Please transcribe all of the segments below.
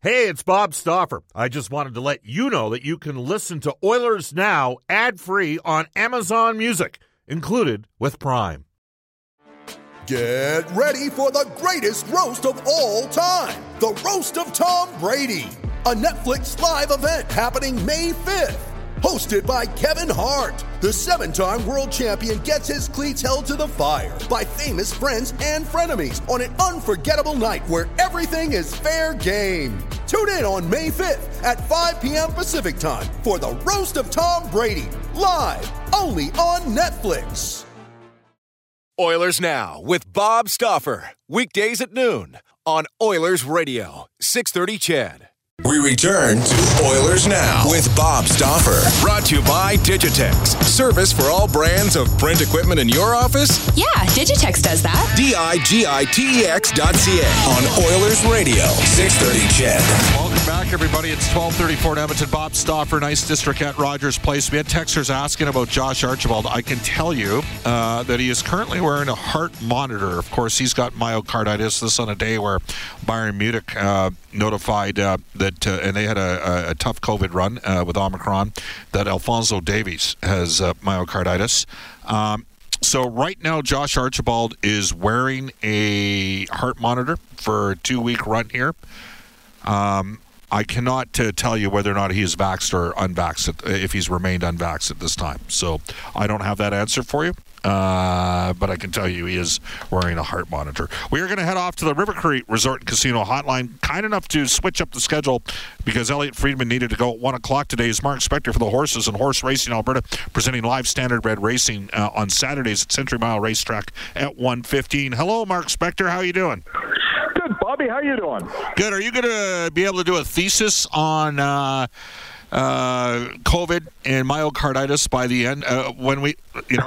Hey, it's Bob Stauffer. I just wanted to let you know that you can listen to Oilers Now ad-free on Amazon Music, included with Prime. Get ready for the greatest roast of all time, the Roast of Tom Brady, a Netflix live event happening May 5th. Hosted by Kevin Hart, the 7-time world champion gets his cleats held to the fire by famous friends and frenemies on an unforgettable night where everything is fair game. Tune in on May 5th at 5 p.m. Pacific time for the Roast of Tom Brady, live only on Netflix. Oilers Now with Bob Stauffer, weekdays at noon on Oilers Radio, 630 CHED. We return to Oilers Now with Bob Stauffer. Brought to you by Digitex. Service for all brands of print equipment in your office? Yeah, Digitex does that. Digitex.ca on Oilers Radio, 630 CHED. Welcome back, everybody. It's 12:34 in Edmonton. Bob Stauffer, nice district at Rogers Place. We had texters asking about Josh Archibald. I can tell you that he is currently wearing a heart monitor. Of course, he's got myocarditis. This on a day where Bayern Munich notified that, and they had a tough COVID run with Omicron, that Alphonso Davies has myocarditis. So right now, Josh Archibald is wearing a heart monitor for a 2-week run here. I cannot tell you whether or not he is vaxxed or unvaxxed, if he's remained unvaxxed at this time. So I don't have that answer for you. But I can tell you he is wearing a heart monitor. We are going to head off to the River Cree Resort and Casino Hotline. Kind enough to switch up the schedule because Elliot Friedman needed to go at 1 o'clock today. Is Mark Spector for the Horses and Horse Racing Alberta, presenting live standardbred racing on Saturdays at Century Mile Racetrack at 1:15. Hello, Mark Spector. How are you doing? Good, Bobby. How you doing? Good. Are you going to be able to do a thesis on COVID and myocarditis by the end when we,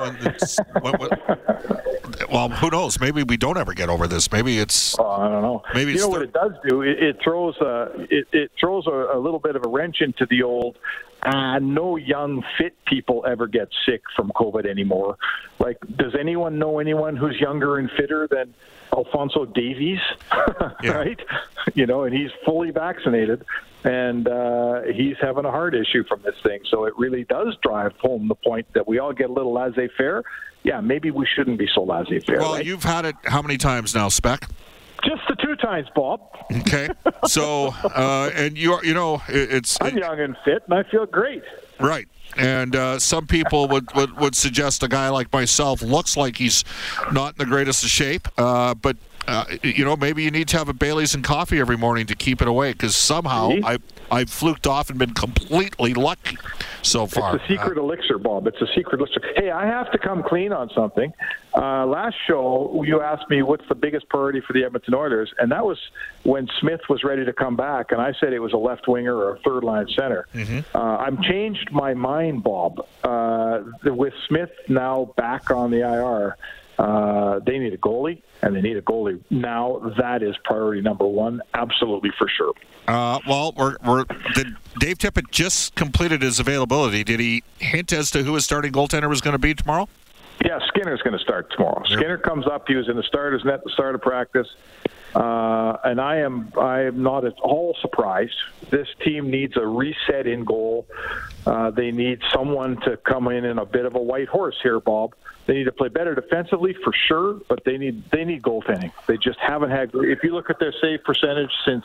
well, who knows? Maybe we don't ever get over this. Maybe it's. I don't know. Maybe you know what it does do? It throws a little bit of a wrench into the old. No young, fit people ever get sick from COVID anymore. Like, does anyone know anyone who's younger and fitter than Alphonso Davies? Yeah. Right? And he's fully vaccinated, and he's having a heart issue from this thing. So it really does drive home the point that we all get a little laissez-faire. Yeah, maybe we shouldn't be so laissez-faire. Well, right? You've had it how many times now, Spec? Just the 2 times, Bob. Okay. So, and it's... I'm young and fit, and I feel great. Right. And some people would suggest a guy like myself looks like he's not in the greatest of shape, but maybe you need to have a Bailey's and coffee every morning to keep it away, because somehow I've fluked off and been completely lucky so far. It's a secret elixir, Bob. It's a secret elixir. Hey, I have to come clean on something. Last show, you asked me what's the biggest priority for the Edmonton Oilers, and that was when Smith was ready to come back, and I said it was a left winger or a third-line center. Mm-hmm. I've changed my mind, Bob. With Smith now back on the IR, they need a goalie, and they need a goalie now. That is priority number 1, absolutely for sure. Did Dave Tippett just completed his availability? Did he hint as to who his starting goaltender was going to be tomorrow? Yeah, Skinner's going to start tomorrow. Yep. Skinner comes up. He was in the starter's net at the start of practice. And I am not at all surprised. This team needs a reset in goal. They need someone to come in a bit of a white horse here, Bob. They need to play better defensively for sure, but they need goaltending. They just haven't had. If you look at their save percentage since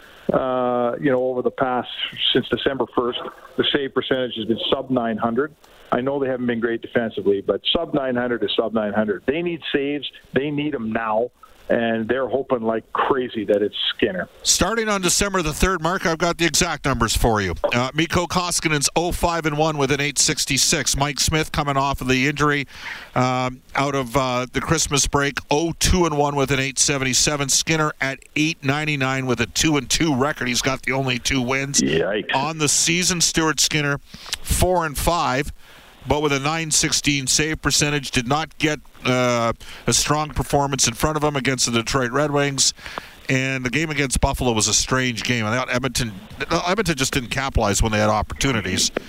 over the past since December 1st, the save percentage has been sub 900. I know they haven't been great defensively, but sub 900 is sub 900. They need saves. They need them now. And they're hoping like crazy that it's Skinner. Starting on December the 3rd, Mark, I've got the exact numbers for you. Mikko Koskinen's 0-5-1 with an 866. Mike Smith coming off of the injury out of the Christmas break, 0-2-1 with an 877. Skinner at 899 with a 2-2 record. He's got the only 2 wins. Yikes. On the season. Stuart Skinner, 4-5. But with a .916 save percentage, did not get a strong performance in front of him against the Detroit Red Wings. And the game against Buffalo was a strange game. I thought Edmonton just didn't capitalize when they had opportunities.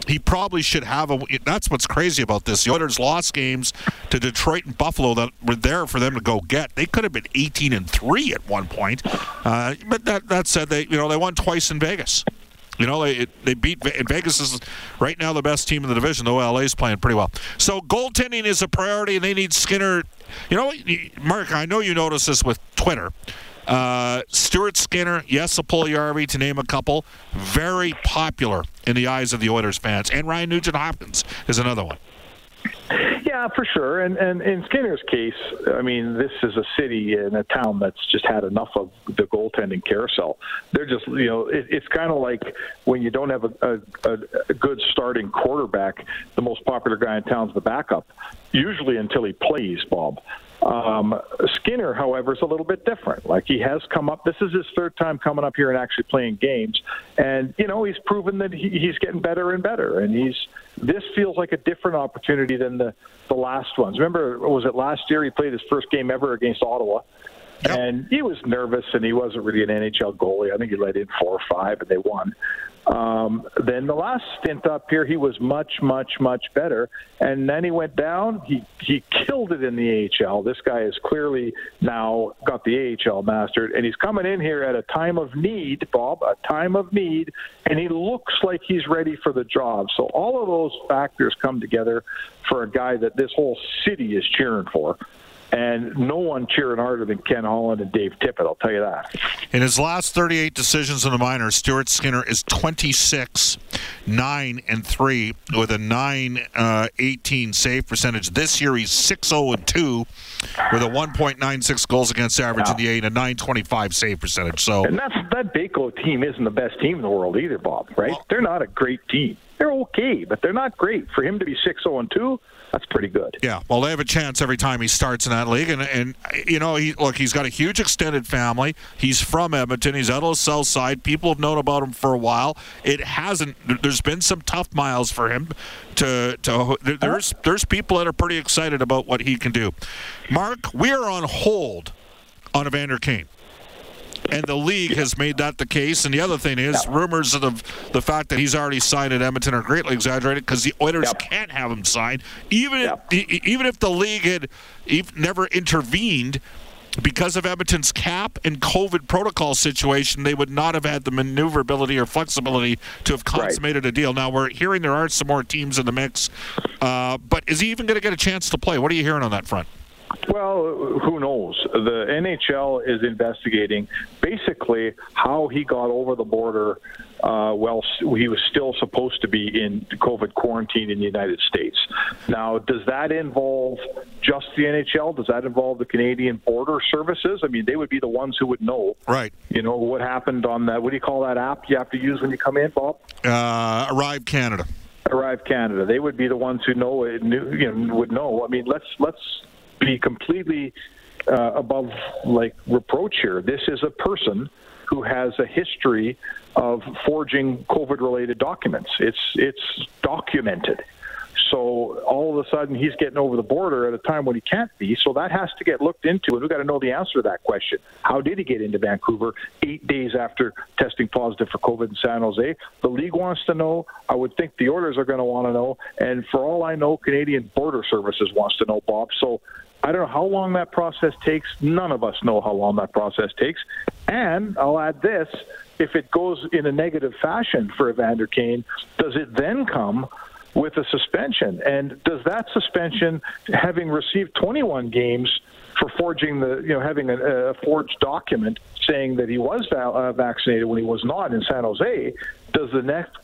he probably should have that's what's crazy about this. The Oilers lost games to Detroit and Buffalo that were there for them to go get. They could have been 18-3 at one point. But that said, they won twice in Vegas. They beat Vegas is right now the best team in the division, though LA's playing pretty well. So goaltending is a priority, and they need Skinner. Mark, I know you notice this with Twitter. Stuart Skinner, Jesse Puljujärvi, to name a couple, very popular in the eyes of the Oilers fans. And Ryan Nugent-Hopkins is another one. Yeah, for sure. And in Skinner's case, I mean, this is a city and a town that's just had enough of the goaltending carousel. They're just, it's kind of like when you don't have a good starting quarterback, the most popular guy in town's the backup, usually until he plays, Bob. Skinner, however, is a little bit different. Like, he has come up. This is his third time coming up here and actually playing games. And, he's proven that he's getting better and better. And this feels like a different opportunity than the last ones. Remember, was it last year he played his first game ever against Ottawa? Yep. And he was nervous, and he wasn't really an NHL goalie. I think he let in 4 or 5, and they won. Then the last stint up here, he was much, much, much better. And then he went down. He killed it in the AHL. This guy has clearly now got the AHL mastered. And he's coming in here at a time of need, Bob, a time of need. And he looks like he's ready for the job. So all of those factors come together for a guy that this whole city is cheering for. And no one cheering harder than Ken Holland and Dave Tippett, I'll tell you that. In his last 38 decisions in the minors, Stuart Skinner is 26-9-3 with a .918 save percentage. This year he's 6-0-2 with a 1.96 goals against average in the A and a .925 save percentage. So, and that Baco team isn't the best team in the world either, Bob, right? Well, they're not a great team. They're okay, but they're not great. For him to be 6-0-2, that's pretty good. Yeah, well, they have a chance every time he starts in that league. And he's got a huge extended family. He's from Edmonton. He's out of the south side. People have known about him for a while. There's been some tough miles for him. There's people that are pretty excited about what he can do. Mark, we are on hold on Evander Kane. And the league has made that the case. And the other thing is, rumors of the fact that he's already signed at Edmonton are greatly exaggerated because the Oilers can't have him signed. Even if the league had never intervened because of Edmonton's cap and COVID protocol situation, they would not have had the maneuverability or flexibility to have consummated a deal. Now, we're hearing there are some more teams in the mix. But is he even going to get a chance to play? What are you hearing on that front? Well, who knows? The NHL is investigating basically how he got over the border while he was still supposed to be in COVID quarantine in the United States. Now, does that involve just the NHL? Does that involve the Canadian Border Services? I mean, they would be the ones who would know. Right. What happened on that, what do you call that app you have to use when you come in, Bob? Arrive Canada. Arrive Canada. They would be the ones who would know. I mean, let's be completely above reproach here. This is a person who has a history of forging COVID-related documents. It's documented. So all of a sudden he's getting over the border at a time when he can't be. So that has to get looked into, and we've got to know the answer to that question. How did he get into Vancouver 8 days after testing positive for COVID in San Jose? The league wants to know. I would think the Oilers are going to want to know. And for all I know, Canadian Border Services wants to know, Bob. So I don't know how long that process takes. None of us know how long that process takes. And I'll add this, if it goes in a negative fashion for Evander Kane, does it then come with a suspension? And does that suspension, having received 21 games for forging having a forged document saying that he was vaccinated when he was not in San Jose, does the next,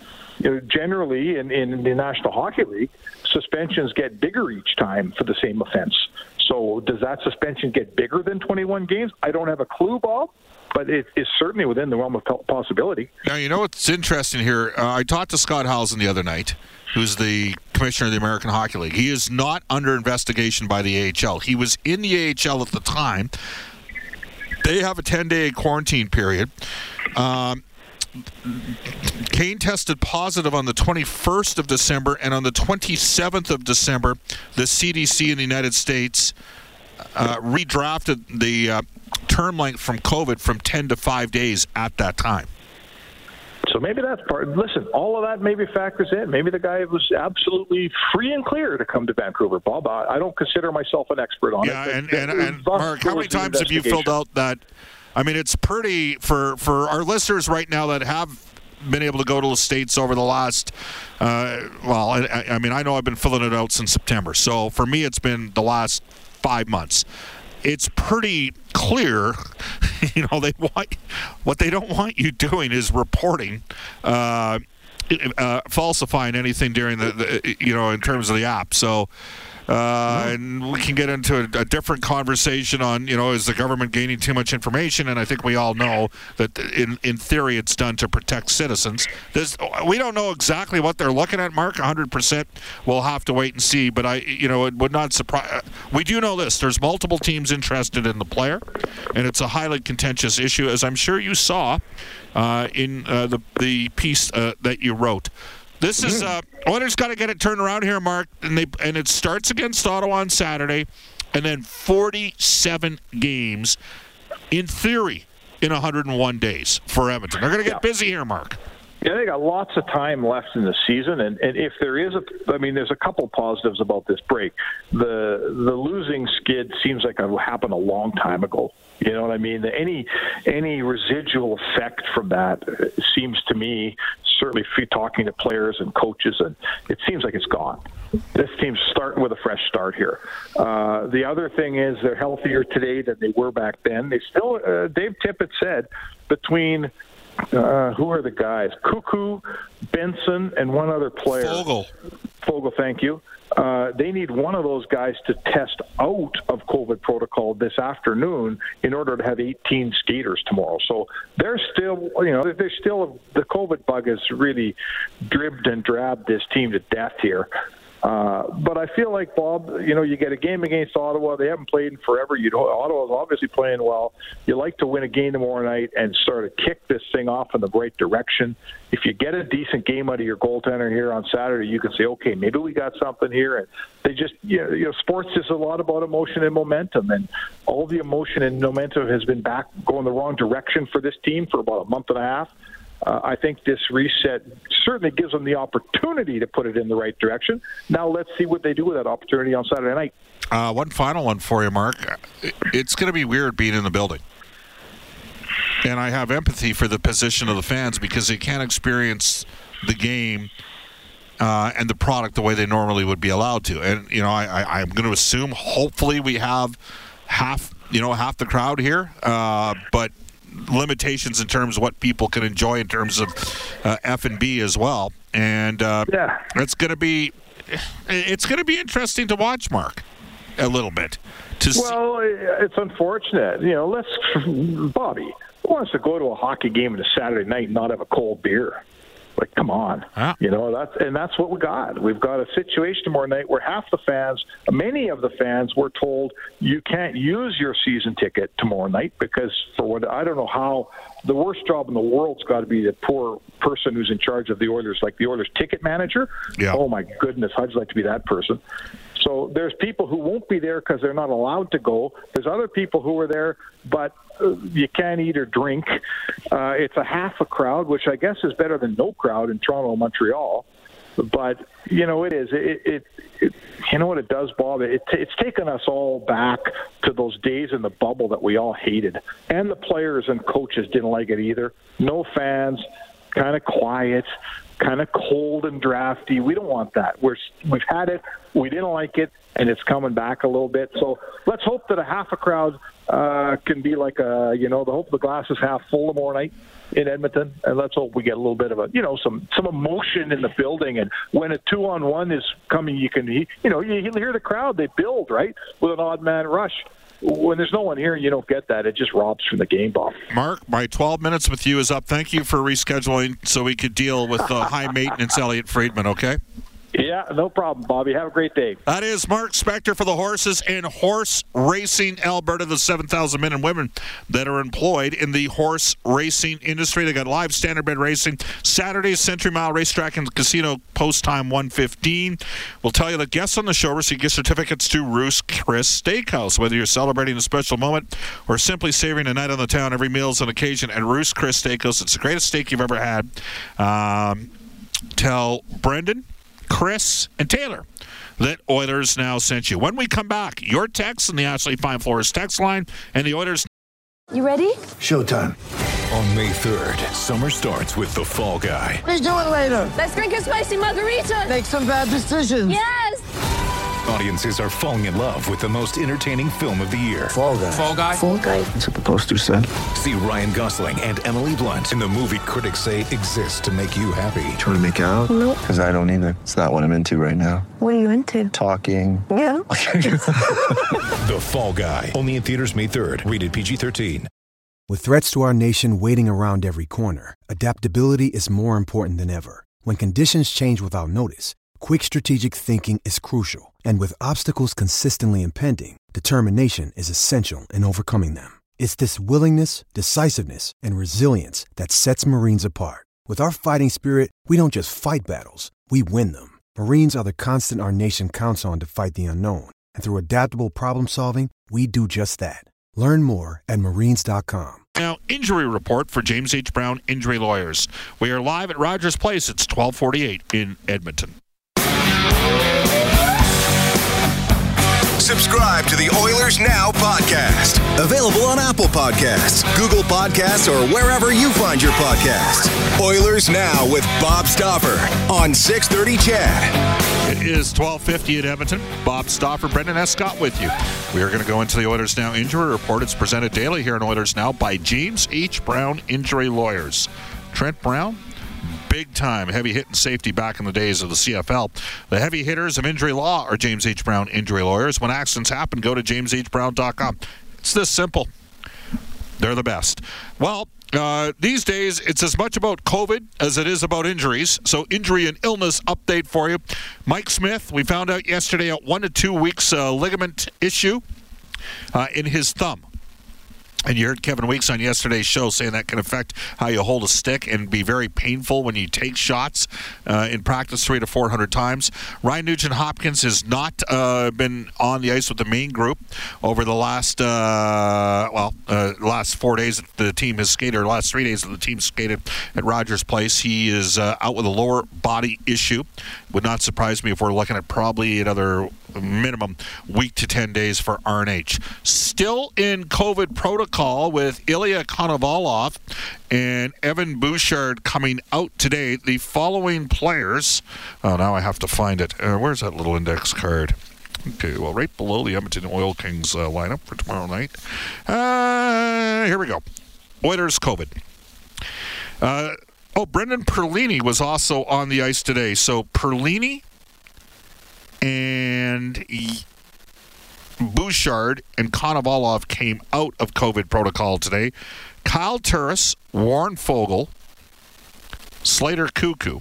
generally in the National Hockey League, suspensions get bigger each time for the same offense. So does that suspension get bigger than 21 games? I don't have a clue, Bob, but it is certainly within the realm of possibility. Now, you know what's interesting here? I talked to Scott Howson the other night, who's the commissioner of the American Hockey League. He is not under investigation by the AHL. He was in the AHL at the time. They have a 10-day quarantine period. Kane tested positive on the 21st of December, and on the 27th of December, the CDC in the United States redrafted the term length from COVID from 10 to 5 days at that time. So maybe that's part. Listen, all of that maybe factors in. Maybe the guy was absolutely free and clear to come to Vancouver. Bob, I don't consider myself an expert on it. Yeah, and Mark, how many times have you filled out that? I mean, it's pretty for our listeners right now that have been able to go to the States over the last, I mean, I know I've been filling it out since September. So for me, it's been the last 5 months. It's pretty clear, what they don't want you doing is reporting, falsifying anything during the in terms of the app. So, and we can get into a different conversation on, is the government gaining too much information? And I think we all know that in theory it's done to protect citizens. We don't know exactly what they're looking at, Mark. 100%. We'll have to wait and see. But it would not surprise. We do know this: there's multiple teams interested in the player, and it's a highly contentious issue, as I'm sure you saw in the piece that you wrote. This is Oilers got to get it turned around here, Mark, and it starts against Ottawa on Saturday, and then 47 games, in theory, in 101 days for Edmonton. They're going to get busy here, Mark. Yeah, they got lots of time left in the season, and if there is there's a couple positives about this break. The losing skid seems like it happened a long time ago. You know what I mean? Any residual effect from that seems to me, certainly if you're talking to players and coaches, and it seems like it's gone. This team's starting with a fresh start here. The other thing is they're healthier today than they were back then. They still, Dave Tippett said, between who are the guys? Cuckoo, Benson, and one other player. Fogle, thank you. They need one of those guys to test out of COVID protocol this afternoon in order to have 18 skaters tomorrow. So they're still, the COVID bug has really dribbed and drabbed this team to death here. But I feel like, Bob, you get a game against Ottawa. They haven't played in forever. Ottawa's obviously playing well. You like to win a game tomorrow night and sort of kick this thing off in the right direction. If you get a decent game out of your goaltender here on Saturday, you can say, okay, maybe we got something here. And they just, sports is a lot about emotion and momentum. And all the emotion and momentum has been back going the wrong direction for this team for about a month and a half. I think this reset certainly gives them the opportunity to put it in the right direction. Now let's see what they do with that opportunity on Saturday night. One final one for you, Mark. It's going to be weird being in the building. And I have empathy for the position of the fans because they can't experience the game and the product the way they normally would be allowed to. And, I'm going to assume hopefully we have half the crowd here, but limitations in terms of what people can enjoy in terms of F&B as well, and it's going to be interesting to watch, Mark, a little bit. It's unfortunate, Bobby, who wants to go to a hockey game on a Saturday night and not have a cold beer? Like, come on. That's what we got. We've got a situation tomorrow night where many of the fans were told you can't use your season ticket tomorrow night because I don't know how, the worst job in the world's got to be the poor person who's in charge of the Oilers, like the Oilers ticket manager. Yeah. Oh my goodness, I'd like to be that person. So there's people who won't be there because they're not allowed to go. There's other people who are there, but you can't eat or drink. It's a half a crowd, which I guess is better than no crowd in Toronto and Montreal. But, it is. You know what it does, Bob? It's taken us all back to those days in the bubble that we all hated. And the players and coaches didn't like it either. No fans, kind of quiet, kind of cold and drafty. We don't want that. We've had it. We didn't like it, and it's coming back a little bit. So let's hope that a half a crowd can be like the hope the glass is half full tomorrow night in Edmonton, and let's hope we get a little bit of some emotion in the building. And when a 2-on-1 is coming, you can you hear the crowd. They build right with an odd man rush. When there's no one here, you don't get that. It just robs from the game, Bob. Mark, my 12 minutes with you is up. Thank you for rescheduling so we could deal with high maintenance Elliot Friedman. Okay. Yeah, no problem, Bobby. Have a great day. That is Mark Spector for the Horses and Horse Racing Alberta, the 7,000 men and women that are employed in the horse racing industry. They got live standardbred racing Saturday, Century Mile Racetrack and Casino, post time 1:15. We'll tell you that guests on the show receive gift certificates to Ruth's Chris Steakhouse. Whether you're celebrating a special moment or simply savoring a night on the town, every meal is an occasion at Ruth's Chris Steakhouse. It's the greatest steak you've ever had. Tell Brendan, Chris, and Taylor that Oilers Now sent you. When we come back, your text on the Ashley Fine Floors text line and the Oilers. You ready? Showtime. On May 3rd, summer starts with The Fall Guy. Let's do it later. Let's drink a spicy margarita. Make some bad decisions. Yes. Audiences are falling in love with the most entertaining film of the year. Fall Guy. Fall guy. Fall guy. That's what the poster said. See Ryan Gosling and Emily Blunt in the movie critics say exists to make you happy. Trying to make it out? Nope. Because I don't either. It's not what I'm into right now. What are you into? Talking. Yeah. The Fall Guy. Only in theaters May 3rd. Rated PG-13. With threats to our nation waiting around every corner, adaptability is more important than ever. When conditions change without notice, quick strategic thinking is crucial. And with obstacles consistently impending, determination is essential in overcoming them. It's this willingness, decisiveness, and resilience that sets Marines apart. With our fighting spirit, we don't just fight battles, we win them. Marines are the constant our nation counts on to fight the unknown. And through adaptable problem solving, we do just that. Learn more at marines.com. Now, injury report for James H. Brown Injury Lawyers. We are live at Rogers Place. It's 1248 in Edmonton. Subscribe to the Oilers Now podcast. Available on Apple Podcasts, Google Podcasts, or wherever you find your podcasts. Oilers Now with Bob Stauffer on 630 CHED. It is 12:50 at Edmonton. Bob Stauffer, Brendan S. Scott with you. We are going to go into the Oilers Now injury report. It's presented daily here in Oilers Now by James H. Brown Injury Lawyers. Trent Brown, big time heavy hitting safety back in the days of the CFL. The heavy hitters of injury law are James H. Brown Injury Lawyers. When accidents happen, go to jameshbrown.com. It's this simple. They're the best. Well, these days, it's as much about COVID as it is about injuries. So injury and illness update for you. Mike Smith, we found out yesterday at 1 to 2 weeks ligament issue in his thumb. And you heard Kevin Weeks on yesterday's show saying that can affect how you hold a stick and be very painful when you take shots in practice 300 to 400 times. Ryan Nugent-Hopkins has not been on the ice with the main group over the last 4 days that the team has skated, or last 3 days that the team skated at Rogers Place. He is out with a lower body issue. Would not surprise me if we're looking at probably another minimum week to 10 days for RNH. Still in COVID protocol with Ilya Konovalov and Evan Bouchard coming out today. The following players. Oh, now I have to find it. Where's that little index card? Okay, well, right below the Edmonton Oil Kings lineup for tomorrow night. Here we go. Oilers COVID. Brendan Perlini was also on the ice today. So Perlini and Bouchard and Konovalov came out of COVID protocol today. Kyle Turris, Warren Foegele, Slater Cuckoo,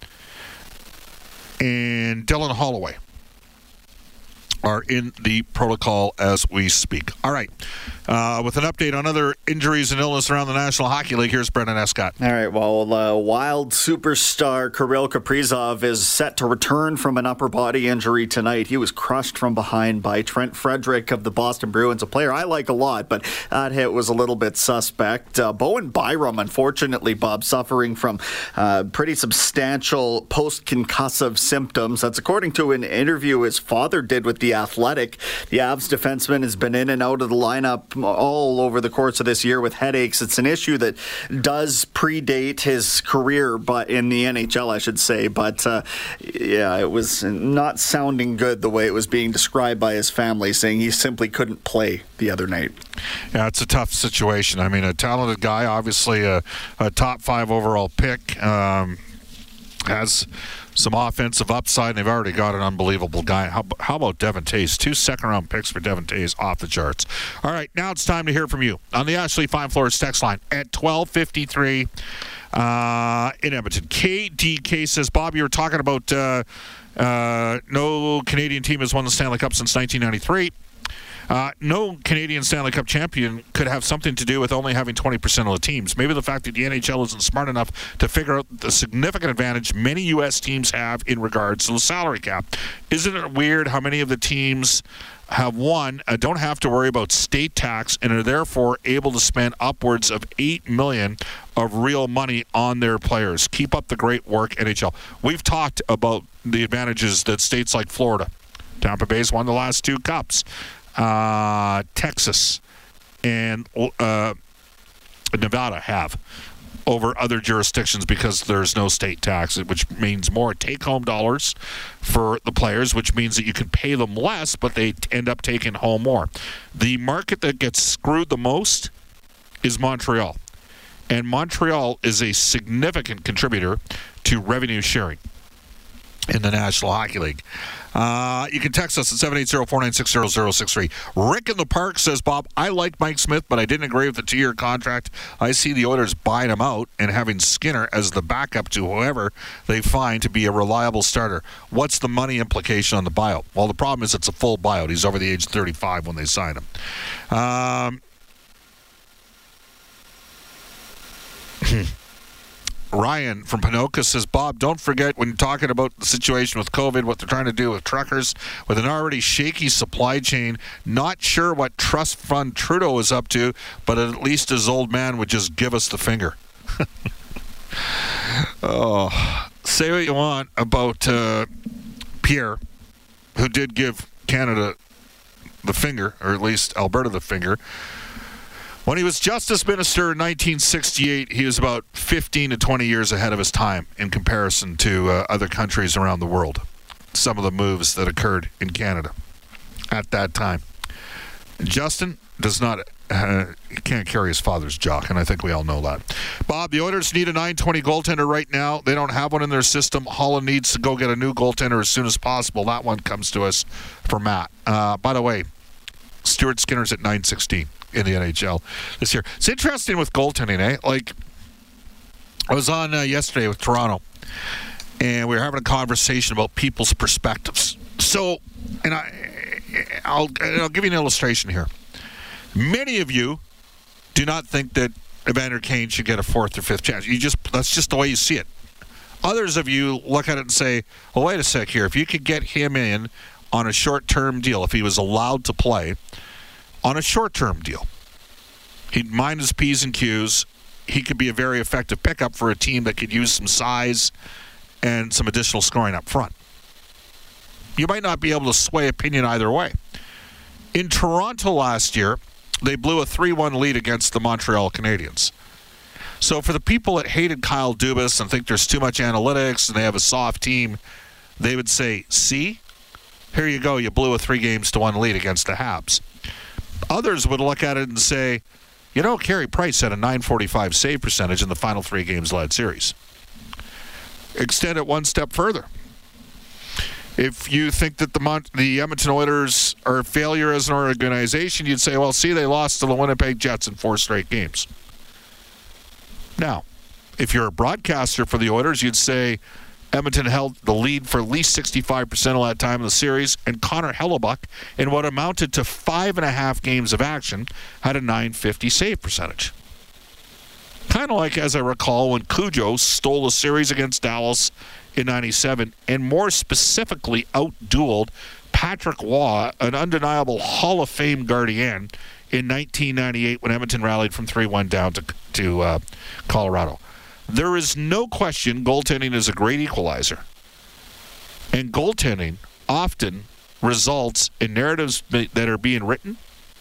and Dylan Holloway are in the protocol as we speak. All right. With an update on other injuries and illness around the National Hockey League, here's Brendan Escott. All right. Well, Wild superstar Kirill Kaprizov is set to return from an upper body injury tonight. He was crushed from behind by Trent Frederick of the Boston Bruins, a player I like a lot, but that hit was a little bit suspect. Bowen Byram, unfortunately, Bob, suffering from pretty substantial post-concussive symptoms. That's according to an interview his father did with The Athletic. The Avs defenseman has been in and out of the lineup all over the course of this year with headaches. It's an issue that does predate his career, but in the NHL, I should say. But it was not sounding good the way it was being described by his family, saying he simply couldn't play the other night. Yeah, it's a tough situation. I mean, a talented guy, obviously a top 5 overall pick, has some offensive upside, and they've already got an unbelievable guy. How about Devon Toews? 2 second-round picks for Devon Toews, off the charts. All right, now it's time to hear from you on the Ashley Fine Floors text line at 12:53 in Edmonton. KDK says, Bob, you were talking about No Canadian team has won the Stanley Cup since 1993. No Canadian Stanley Cup champion could have something to do with only having 20% of the teams. Maybe the fact that the NHL isn't smart enough to figure out the significant advantage many U.S. teams have in regards to the salary cap. Isn't it weird how many of the teams have won, don't have to worry about state tax, and are therefore able to spend upwards of $8 million of real money on their players? Keep up the great work, NHL. We've talked about the advantages that states like Florida, Tampa Bay's won the last 2 cups. Texas and Nevada have over other jurisdictions because there's no state tax, which means more take-home dollars for the players, which means that you can pay them less, but they end up taking home more. The market that gets screwed the most is Montreal. And Montreal is a significant contributor to revenue sharing in the National Hockey League. You can text us at 780-496-0063. Rick in the Park says, Bob, I like Mike Smith, but I didn't agree with the 2-year contract. I see the Oilers buying him out and having Skinner as the backup to whoever they find to be a reliable starter. What's the money implication on the buyout? Well, the problem is it's a full buyout. He's over the age of 35 when they sign him. Ryan from Pinoca says, Bob, don't forget when you're talking about the situation with COVID, what they're trying to do with truckers, with an already shaky supply chain. Not sure what trust fund Trudeau is up to, but at least his old man would just give us the finger. Oh, say what you want about Pierre, who did give Canada the finger, or at least Alberta the finger. When he was Justice Minister in 1968, he was about 15 to 20 years ahead of his time in comparison to other countries around the world. Some of the moves that occurred in Canada at that time. Justin does not, he can't carry his father's jock, and I think we all know that. Bob, the Oilers need a .920 goaltender right now. They don't have one in their system. Holland needs to go get a new goaltender as soon as possible. That one comes to us from Matt. By the way, Stuart Skinner's at .916 in the NHL this year. It's interesting with goaltending, eh? Like, I was on yesterday with Toronto, and we were having a conversation about people's perspectives. So, and I'll give you an illustration here. Many of you do not think that Evander Kane should get a 4th or 5th chance. That's just the way you see it. Others of you look at it and say, well, wait a sec here. If you could get him in on a short-term deal, if he was allowed to play on a short-term deal, he'd mind his P's and Q's. He could be a very effective pickup for a team that could use some size and some additional scoring up front. You might not be able to sway opinion either way. In Toronto last year, they blew a 3-1 lead against the Montreal Canadiens. So for the people that hated Kyle Dubas and think there's too much analytics and they have a soft team, they would say, see, here you go, you blew a 3-1 lead against the Habs. Others would look at it and say, you know, Carey Price had a .945 save percentage in the final 3 games led series. Extend it one step further. If you think that the Edmonton Oilers are a failure as an organization, you'd say, well, see, they lost to the Winnipeg Jets in 4 straight games. Now, if you're a broadcaster for the Oilers, you'd say Edmonton held the lead for at least 65% of that time in the series, and Connor Hellebuck, in what amounted to 5.5 games of action, had a .950 save percentage. Kind of like, as I recall, when Cujo stole a series against Dallas in 97, and more specifically outdueled Patrick Waugh, an undeniable Hall of Fame Guardian, in 1998 when Edmonton rallied from 3-1 down to Colorado. There is no question goaltending is a great equalizer. And goaltending often results in narratives that are being written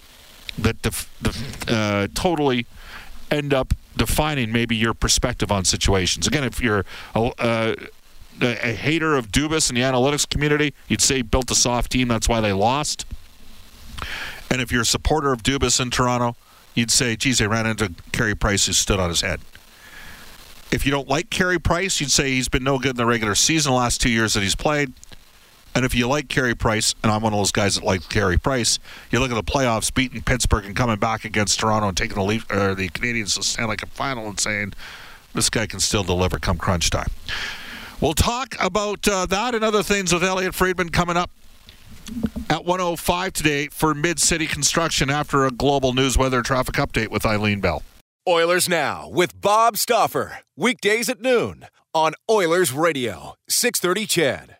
that totally end up defining maybe your perspective on situations. Again, if you're a hater of Dubas and the analytics community, you'd say built a soft team, that's why they lost. And if you're a supporter of Dubas in Toronto, you'd say, geez, they ran into Carey Price who stood on his head. If you don't like Carey Price, you'd say he's been no good in the regular season the last 2 years that he's played. And if you like Carey Price, and I'm one of those guys that like Carey Price, you look at the playoffs, beating Pittsburgh and coming back against Toronto and taking the Canadians to the Stanley Cup final and saying, this guy can still deliver come crunch time. We'll talk about that and other things with Elliot Friedman coming up at 1:05 today for Mid-City Construction after a global news weather traffic update with Eileen Bell. Oilers Now with Bob Stauffer. Weekdays at noon on Oilers Radio, 630 CHED.